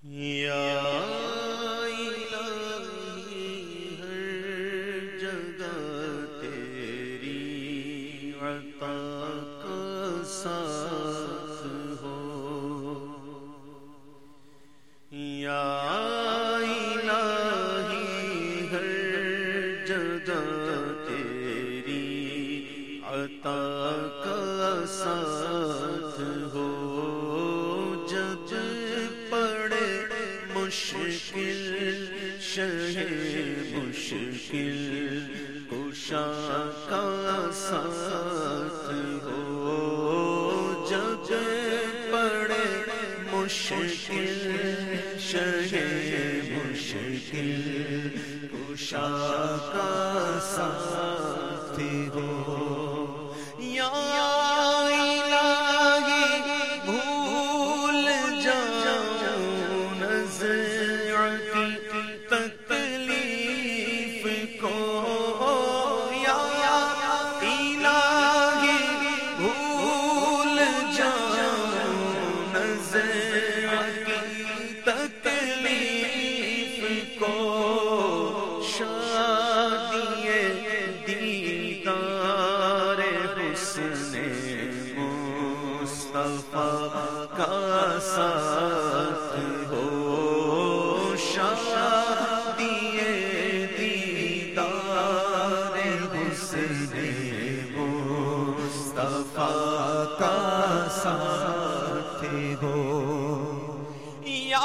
یا الہی ہر جگہ تیری عطا کا ساتھ ہو، یا الہی ہر جگہ تیری عطا کا ساتھ ہو، جب پڑے مشکل شہ مشکل کشا کا ساتھ ہو، جب پڑے مشکل شہ مشکل کشا کا ساتھ ہو، یا الہی بھول جاؤں نزعتی تکلیف کو، یا الہی بھول جاؤں نزعتی تکلیف کو، شادی دیدار حسن مصطفیٰ کا ساتھ ہو، شادی دیدار حسن مصطفیٰ کا ساتھ ہو، یا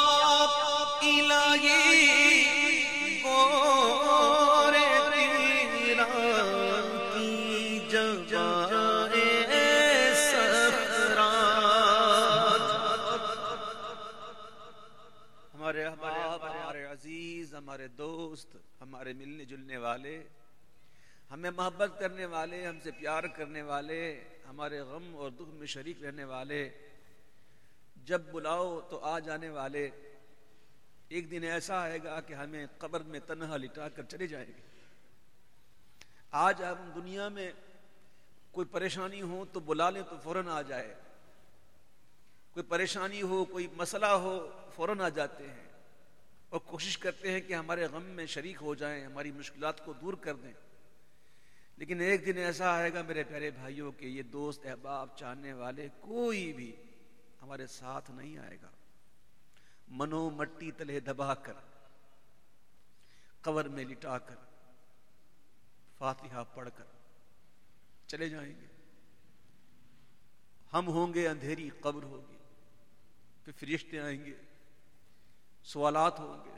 الہی گور تیرا کی جوائے سخرات، ہمارے احباب، ہمارے عزیز، ہمارے دوست، ہمارے ملنے جلنے والے، ہمیں محبت کرنے والے، ہم سے پیار کرنے والے، ہمارے غم اور دکھ میں شریک رہنے والے، جب بلاؤ تو آ جانے والے، ایک دن ایسا آئے گا کہ ہمیں قبر میں تنہا لٹا کر چلے جائیں گے۔ آج ہم دنیا میں کوئی پریشانی ہو تو بلا لیں تو فوراً آ جائے، کوئی پریشانی ہو، کوئی مسئلہ ہو، فوراً آ جاتے ہیں اور کوشش کرتے ہیں کہ ہمارے غم میں شریک ہو جائیں، ہماری مشکلات کو دور کر دیں، لیکن ایک دن ایسا آئے گا میرے پیارے بھائیوں کہ یہ دوست احباب چاہنے والے کوئی بھی ہمارے ساتھ نہیں آئے گا، منو مٹی تلے دبا کر، قبر میں لٹا کر، فاتحہ پڑھ کر چلے جائیں گے۔ ہم ہوں گے، اندھیری قبر ہوگی، پھر فرشتے آئیں گے، سوالات ہوں گے،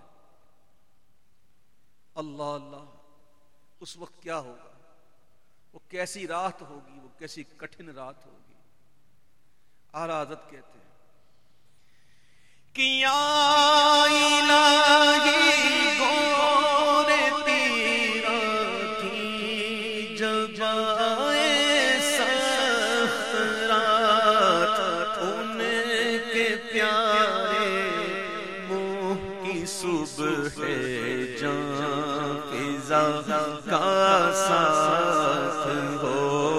اللہ اللہ، اس وقت کیا ہوگا؟ وہ کیسی رات ہوگی، وہ کیسی کٹھن رات ہوگی۔ اعلیٰ حضرت کہتے ہیں کہ یا الہی گور تیرا کی جوائے سخرات، ان کے پیارے منہ کی صبح جان فضا کا ساتھ ہو،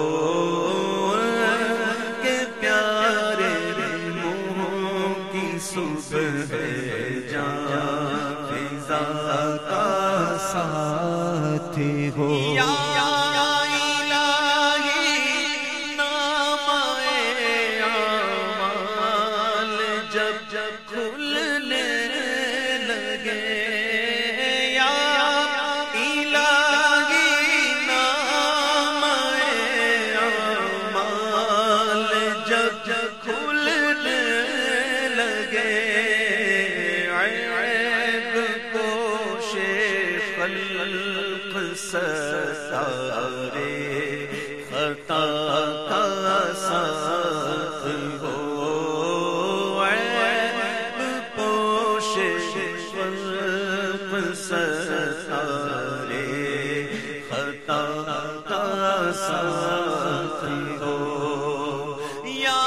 کے پیارے منہ کی صبح جان فضا کا ساتھ ہو، یا الہی نام اعمال جب جب کھلنے لگے، یا الہی نام اعمال جب جب کھلنے لگے، عیب پوش خلق ستارے خطا کا ساتھ ہو، عیب پوش خلق ستارے خطا کا ساتھ ہو، یا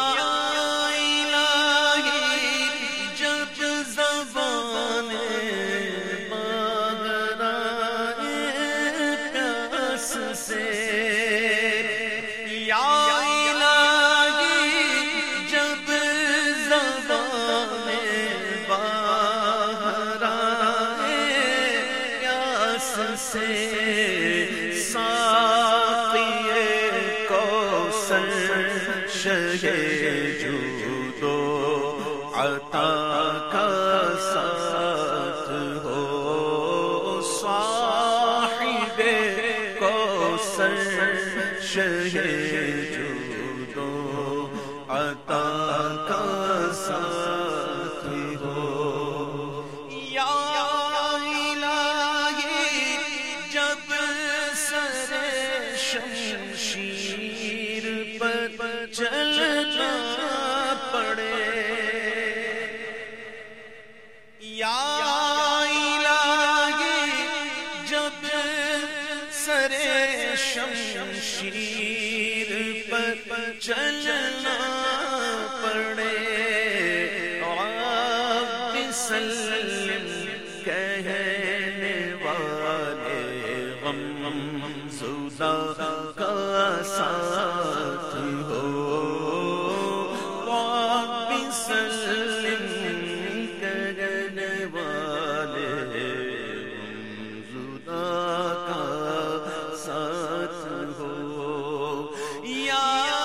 الہی جب زبان ماغرائے پیاس سے، یا الہی جب زبان سے ساقی کوثر شہ جود و عطا کا ساتھ ہو صاحب کوثر شہ جود و عطا کا ساتھ ہو یا الہی جب سر شمشیر پر چلنا پڑے یا الہی جب سر شمشیر پر چلنا پڑے رب سلم کہنے والے غم زدہ کا ساتھ ہو رب سلم کہنے والے غم زدہ کا ساتھ ہو یا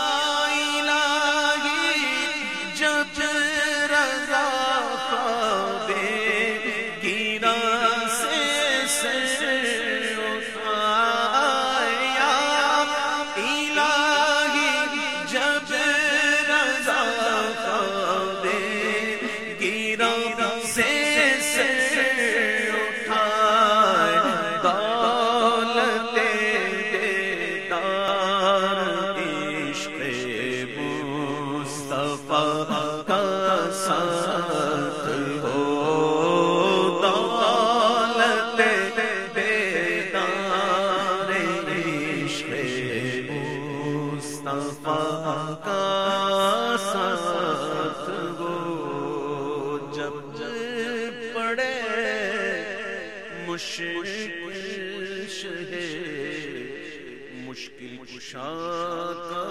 مشکل کشا کا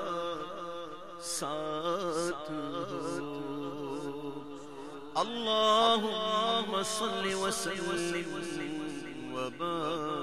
ساتھ ہو اللہم صل وسلم وبارک